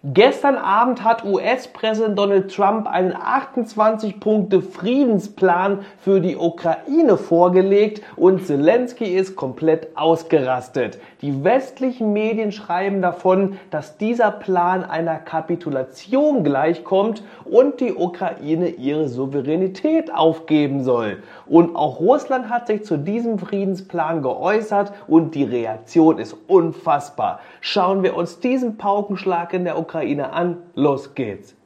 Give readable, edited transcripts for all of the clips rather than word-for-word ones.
Gestern Abend hat US-Präsident Donald Trump einen 28-Punkte-Friedensplan für die Ukraine vorgelegt und Zelensky ist komplett ausgerastet. Die westlichen Medien schreiben davon, dass dieser Plan einer Kapitulation gleichkommt und die Ukraine ihre Souveränität aufgeben soll. Und auch Russland hat sich zu diesem Friedensplan geäußert und die Reaktion ist unfassbar. Schauen wir uns diesen Paukenschlag in der Ukraine an. Los geht's!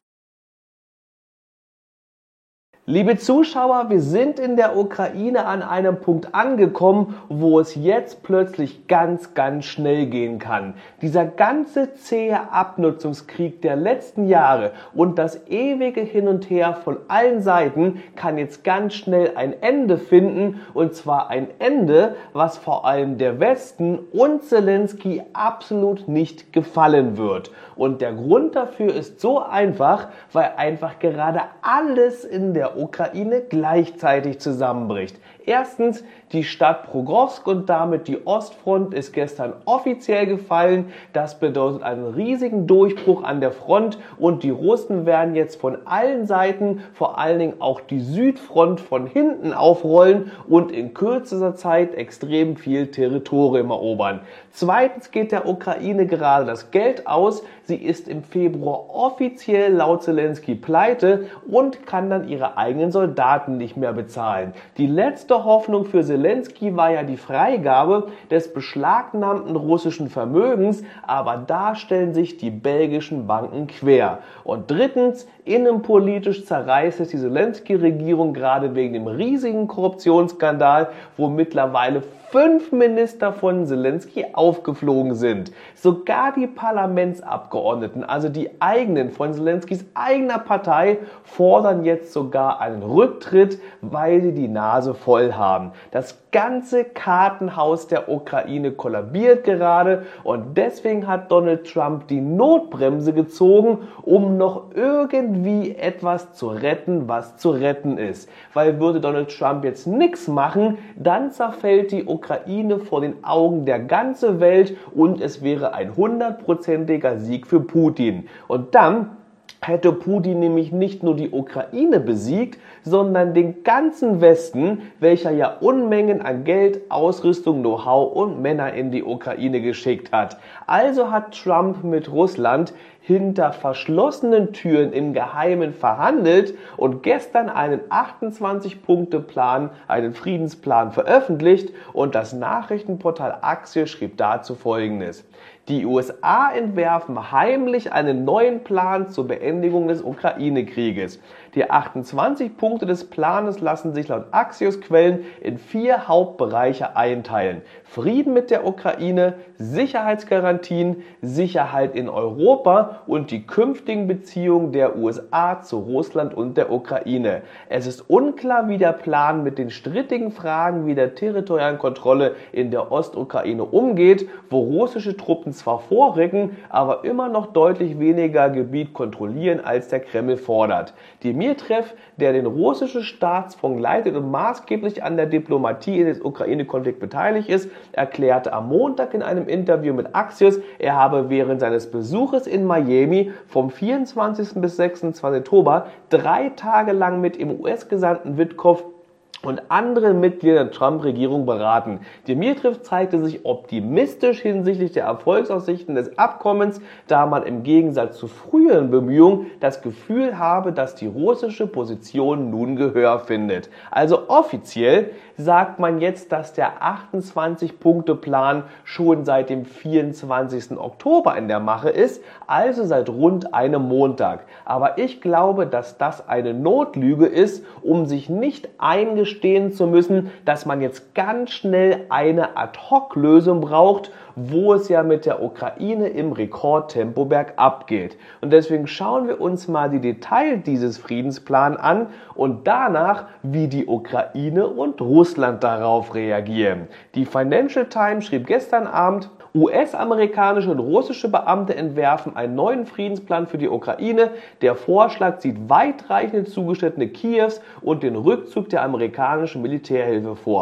Liebe Zuschauer, wir sind in der Ukraine an einem Punkt angekommen, wo es jetzt plötzlich ganz schnell gehen kann. Dieser ganze zähe Abnutzungskrieg der letzten Jahre und das ewige Hin und Her von allen Seiten kann jetzt ganz schnell ein Ende finden, und zwar ein Ende, was vor allem der Westen und Zelensky absolut nicht gefallen wird. Und der Grund dafür ist so einfach, weil einfach gerade alles in der Ukraine gleichzeitig zusammenbricht. Erstens, die Stadt Progorsk und damit die Ostfront ist gestern offiziell gefallen. Das bedeutet einen riesigen Durchbruch an der Front und die Russen werden jetzt von allen Seiten, vor allen Dingen auch die Südfront, von hinten aufrollen und in kürzester Zeit extrem viel Territorium erobern. Zweitens geht der Ukraine gerade das Geld aus. Sie ist im Februar offiziell laut Zelensky pleite und kann dann ihre eigenen Soldaten nicht mehr bezahlen. Die letzte Hoffnung für Zelensky war ja die Freigabe des beschlagnahmten russischen Vermögens, aber da stellen sich die belgischen Banken quer. Und drittens, innenpolitisch zerreißt es die Zelensky-Regierung gerade wegen dem riesigen Korruptionsskandal, wo mittlerweile 5 Minister von Zelensky aufgeflogen sind. Sogar die Parlamentsabgeordneten, also die eigenen von Zelenskys eigener Partei, fordern jetzt sogar einen Rücktritt, weil sie die Nase voll haben. Das ganze Kartenhaus der Ukraine kollabiert gerade und deswegen hat Donald Trump die Notbremse gezogen, um noch irgendwie etwas zu retten, was zu retten ist. Weil würde Donald Trump jetzt nichts machen, dann zerfällt die Ukraine vor den Augen der ganzen Welt und es wäre ein 100%iger Sieg für Putin. Und dann hätte Putin nämlich nicht nur die Ukraine besiegt, sondern den ganzen Westen, welcher ja Unmengen an Geld, Ausrüstung, Know-how und Männer in die Ukraine geschickt hat. Also hat Trump mit Russland hinter verschlossenen Türen im Geheimen verhandelt und gestern einen 28-Punkte-Plan, einen Friedensplan veröffentlicht und das Nachrichtenportal Axios schrieb dazu Folgendes. Die USA entwerfen heimlich einen neuen Plan zur Beendigung des Ukraine-Krieges. Die 28 Punkte des Planes lassen sich laut Axios-Quellen in 4 Hauptbereiche einteilen. Frieden mit der Ukraine, Sicherheitsgarantien, Sicherheit in Europa und die künftigen Beziehungen der USA zu Russland und der Ukraine. Es ist unklar, wie der Plan mit den strittigen Fragen wie der territorialen Kontrolle in der Ostukraine umgeht, wo russische Truppen zwar vorrücken, aber immer noch deutlich weniger Gebiet kontrollieren, als der Kreml fordert. Dmitriev, der den russischen Staatsfonds leitet und maßgeblich an der Diplomatie in des Ukraine-Konflikt beteiligt ist, erklärte am Montag in einem Interview mit Axios, er habe während seines Besuches in Miami vom 24. bis 26. Oktober 3 Tage lang mit dem US-Gesandten Witkow und anderen Mitgliedern der Trump-Regierung beraten. Dmitriev zeigte sich optimistisch hinsichtlich der Erfolgsaussichten des Abkommens, da man im Gegensatz zu früheren Bemühungen das Gefühl habe, dass die russische Position nun Gehör findet. Also offiziell sagt man jetzt, dass der 28-Punkte-Plan schon seit dem 24. Oktober in der Mache ist, also seit rund einem Montag. Aber ich glaube, dass das eine Notlüge ist, um sich nicht eingestehen zu müssen, dass man jetzt ganz schnell eine Ad-Hoc-Lösung braucht, wo es ja mit der Ukraine im Rekordtempo bergab geht. Und deswegen schauen wir uns mal die Details dieses Friedensplans an und danach, wie die Ukraine und Russland darauf reagieren. Die Financial Times schrieb gestern Abend, US-amerikanische und russische Beamte entwerfen einen neuen Friedensplan für die Ukraine. Der Vorschlag sieht weitreichende Zugeständnisse Kiews und den Rückzug der amerikanischen Militärhilfe vor.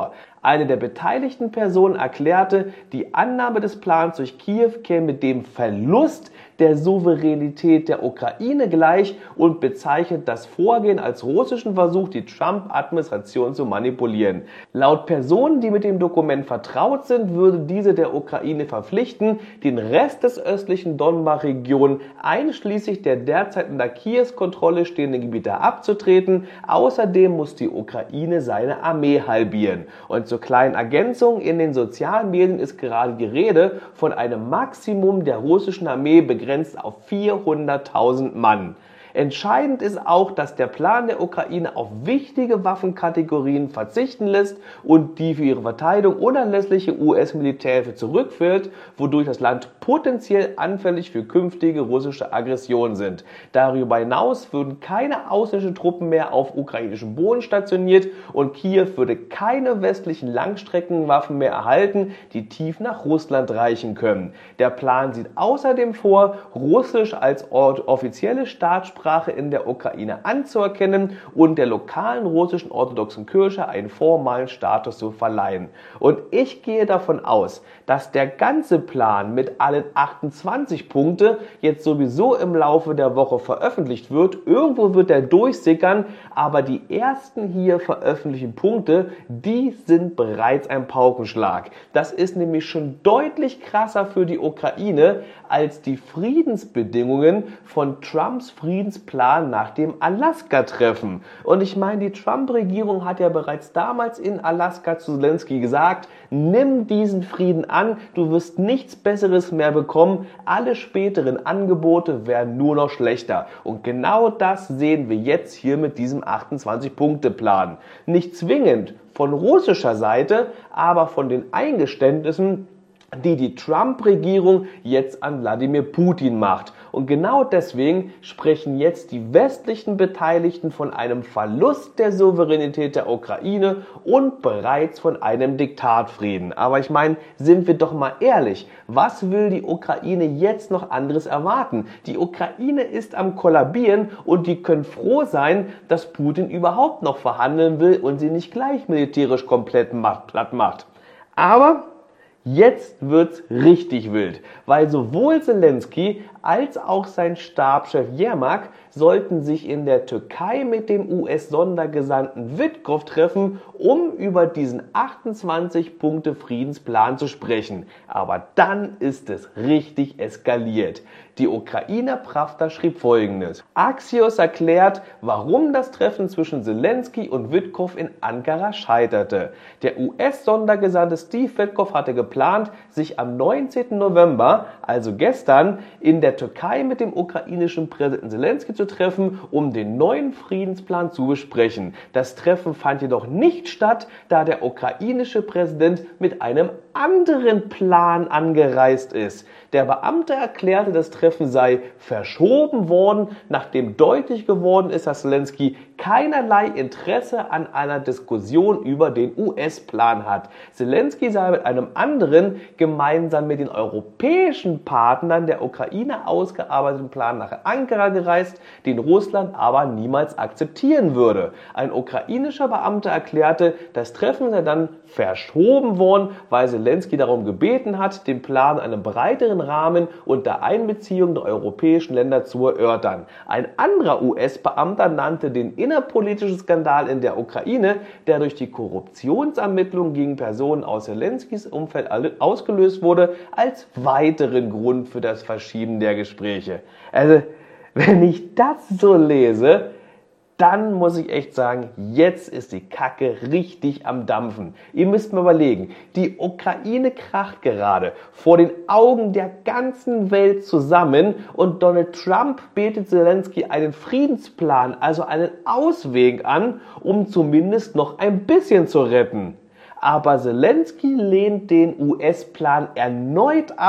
Eine der beteiligten Personen erklärte, die Annahme des Plans durch Kiew käme dem Verlust der Souveränität der Ukraine gleich und bezeichnet das Vorgehen als russischen Versuch, die Trump-Administration zu manipulieren. Laut Personen, die mit dem Dokument vertraut sind, würde diese der Ukraine verpflichten, den Rest des östlichen Donbas-Region einschließlich der derzeit unter Kiews Kontrolle stehenden Gebiete abzutreten. Außerdem muss die Ukraine seine Armee halbieren. Und zur kleinen Ergänzung, in den sozialen Medien ist gerade die Rede von einem Maximum der russischen Armee begrenzt auf 400.000 Mann. Entscheidend ist auch, dass der Plan der Ukraine auf wichtige Waffenkategorien verzichten lässt und die für ihre Verteidigung unerlässliche US-Militärhilfe zurückführt, wodurch das Land potenziell anfällig für künftige russische Aggressionen sind. Darüber hinaus würden keine ausländischen Truppen mehr auf ukrainischem Boden stationiert und Kiew würde keine westlichen Langstreckenwaffen mehr erhalten, die tief nach Russland reichen können. Der Plan sieht außerdem vor, Russisch als offizielle Staatssprache in der Ukraine anzuerkennen und der lokalen russischen orthodoxen Kirche einen formalen Status zu verleihen. Und ich gehe davon aus, dass der ganze Plan mit allen 28 Punkten jetzt sowieso im Laufe der Woche veröffentlicht wird. Irgendwo wird er durchsickern, aber die ersten hier veröffentlichten Punkte, die sind bereits ein Paukenschlag. Das ist nämlich schon deutlich krasser für die Ukraine als die Friedensbedingungen von Trumps Friedensplan nach dem Alaska-Treffen. Und ich meine, die Trump-Regierung hat ja bereits damals in Alaska zu Zelensky gesagt, nimm diesen Frieden an, du wirst nichts Besseres mehr bekommen, alle späteren Angebote werden nur noch schlechter. Und genau das sehen wir jetzt hier mit diesem 28-Punkte-Plan. Nicht zwingend von russischer Seite, aber von den Eingeständnissen, die Trump-Regierung jetzt an Wladimir Putin macht. Und genau deswegen sprechen jetzt die westlichen Beteiligten von einem Verlust der Souveränität der Ukraine und bereits von einem Diktatfrieden. Aber ich meine, sind wir doch mal ehrlich, was will die Ukraine jetzt noch anderes erwarten? Die Ukraine ist am Kollabieren und die können froh sein, dass Putin überhaupt noch verhandeln will und sie nicht gleich militärisch komplett platt macht. Aber jetzt wird's richtig wild, weil sowohl Zelensky als auch sein Stabschef Yermak sollten sich in der Türkei mit dem US-Sondergesandten Witkow treffen, um über diesen 28-Punkte-Friedensplan zu sprechen. Aber dann ist es richtig eskaliert. Die Ukrainer Pravda schrieb Folgendes. Axios erklärt, warum das Treffen zwischen Zelensky und Witkow in Ankara scheiterte. Der US-Sondergesandte Steve Witkow hatte geplant, sich am 19. November, also gestern, in der Türkei mit dem ukrainischen Präsidenten Zelensky zu treffen, um den neuen Friedensplan zu besprechen. Das Treffen fand jedoch nicht statt, da der ukrainische Präsident mit einem anderen Plan angereist ist. Der Beamte erklärte, das Treffen sei verschoben worden, nachdem deutlich geworden ist, dass Zelensky keinerlei Interesse an einer Diskussion über den US-Plan hat. Zelensky sei mit einem anderen, gemeinsam mit den europäischen Partnern der Ukraine ausgearbeiteten Plan nach Ankara gereist, den Russland aber niemals akzeptieren würde. Ein ukrainischer Beamter erklärte, das Treffen sei dann verschoben worden, weil Zelensky darum gebeten hat, den Plan in einem breiteren Rahmen unter Einbeziehung der europäischen Länder zu erörtern. Ein anderer US-Beamter nannte den innerpolitischen Skandal in der Ukraine, der durch die Korruptionsermittlungen gegen Personen aus Zelenskys Umfeld ausgelöst wurde, als weiteren Grund für das Verschieben der Gespräche. Also, wenn ich das so lese, dann muss ich echt sagen, jetzt ist die Kacke richtig am Dampfen. Ihr müsst mal überlegen, die Ukraine kracht gerade vor den Augen der ganzen Welt zusammen und Donald Trump betet Zelensky einen Friedensplan, also einen Ausweg an, um zumindest noch ein bisschen zu retten. Aber Zelensky lehnt den US-Plan erneut ab.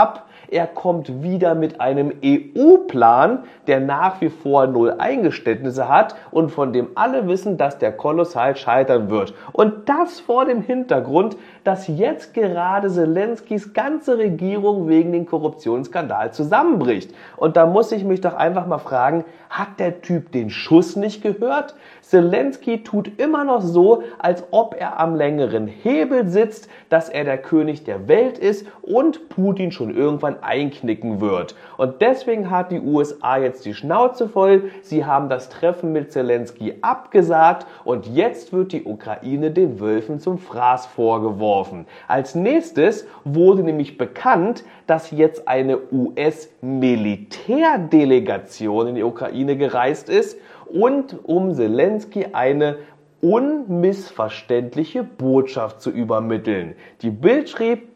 Er kommt wieder mit einem EU-Plan, der nach wie vor null Eingeständnisse hat und von dem alle wissen, dass der kolossal scheitern wird. Und das vor dem Hintergrund, dass jetzt gerade Zelenskys ganze Regierung wegen den Korruptionsskandal zusammenbricht. Und da muss ich mich doch einfach mal fragen, hat der Typ den Schuss nicht gehört? Zelensky tut immer noch so, als ob er am längeren Hebel sitzt, dass er der König der Welt ist und Putin schon irgendwann einknicken wird. Und deswegen hat die USA jetzt die Schnauze voll. Sie haben das Treffen mit Zelensky abgesagt und jetzt wird die Ukraine den Wölfen zum Fraß vorgeworfen. Als nächstes wurde nämlich bekannt, dass jetzt eine US-Militärdelegation in die Ukraine gereist ist und um Zelensky eine unmissverständliche Botschaft zu übermitteln. Die Bild schrieb: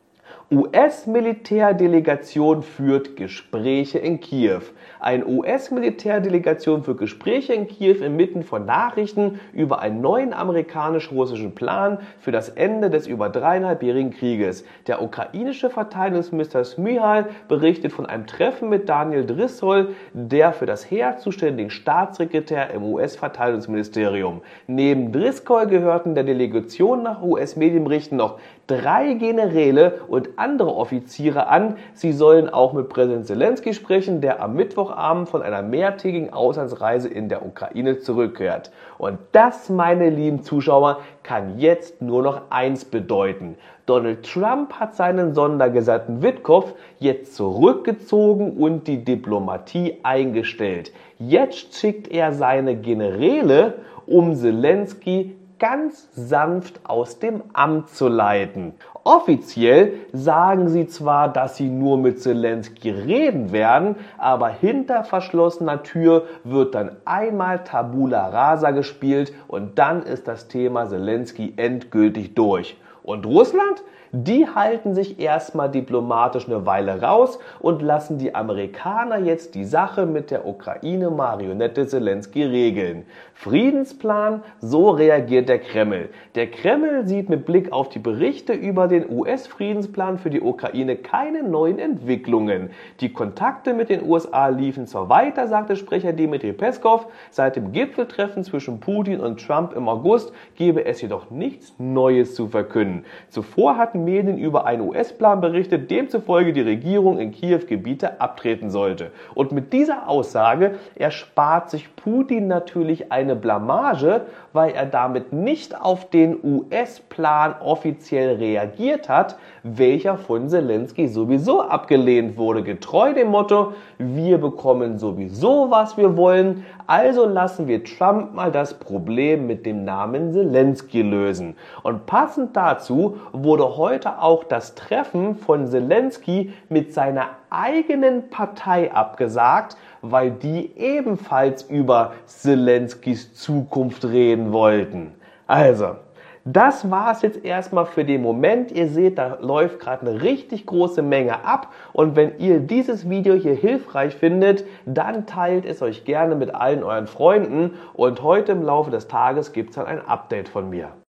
US-Militärdelegation führt Gespräche in Kiew. Eine US-Militärdelegation führt Gespräche in Kiew inmitten von Nachrichten über einen neuen amerikanisch-russischen Plan für das Ende des über 3,5-jährigen Krieges. Der ukrainische Verteidigungsminister Smyhal berichtet von einem Treffen mit Daniel Drysol, der für das Heer zuständigen Staatssekretär im US-Verteidigungsministerium. Neben Driscoll gehörten der Delegation nach US-Medienberichten noch 3 Generäle und andere Offiziere an. Sie sollen auch mit Präsident Zelensky sprechen, der am Mittwochabend von einer mehrtägigen Auslandsreise in der Ukraine zurückkehrt. Und das, meine lieben Zuschauer, kann jetzt nur noch eins bedeuten: Donald Trump hat seinen Sondergesandten Witkow jetzt zurückgezogen und die Diplomatie eingestellt. Jetzt schickt er seine Generäle, um Zelensky ganz sanft aus dem Amt zu leiten. Offiziell sagen sie zwar, dass sie nur mit Zelensky reden werden, aber hinter verschlossener Tür wird dann einmal Tabula Rasa gespielt und dann ist das Thema Zelensky endgültig durch. Und Russland? Die halten sich erstmal diplomatisch eine Weile raus und lassen die Amerikaner jetzt die Sache mit der Ukraine-Marionette Zelensky regeln. Friedensplan, so reagiert der Kreml. Der Kreml sieht mit Blick auf die Berichte über den US-Friedensplan für die Ukraine keine neuen Entwicklungen. Die Kontakte mit den USA liefen zwar weiter, sagte Sprecher Dmitri Peskov. Seit dem Gipfeltreffen zwischen Putin und Trump im August gebe es jedoch nichts Neues zu verkünden. Zuvor hatten Medien über einen US-Plan berichtet, demzufolge die Regierung in Kiew Gebiete abtreten sollte. Und mit dieser Aussage erspart sich Putin natürlich eine Blamage, weil er damit nicht auf den US-Plan offiziell reagiert hat, welcher von Zelensky sowieso abgelehnt wurde. Getreu dem Motto: wir bekommen sowieso, was wir wollen, also lassen wir Trump mal das Problem mit dem Namen Zelensky lösen. Und passend dazu wurde heute auch das Treffen von Zelensky mit seiner eigenen Partei abgesagt, weil die ebenfalls über Zelenskys Zukunft reden wollten. Also, das war es jetzt erstmal für den Moment. Ihr seht, da läuft gerade eine richtig große Menge ab. Und wenn ihr dieses Video hier hilfreich findet, dann teilt es euch gerne mit allen euren Freunden. Und heute im Laufe des Tages gibt es dann ein Update von mir.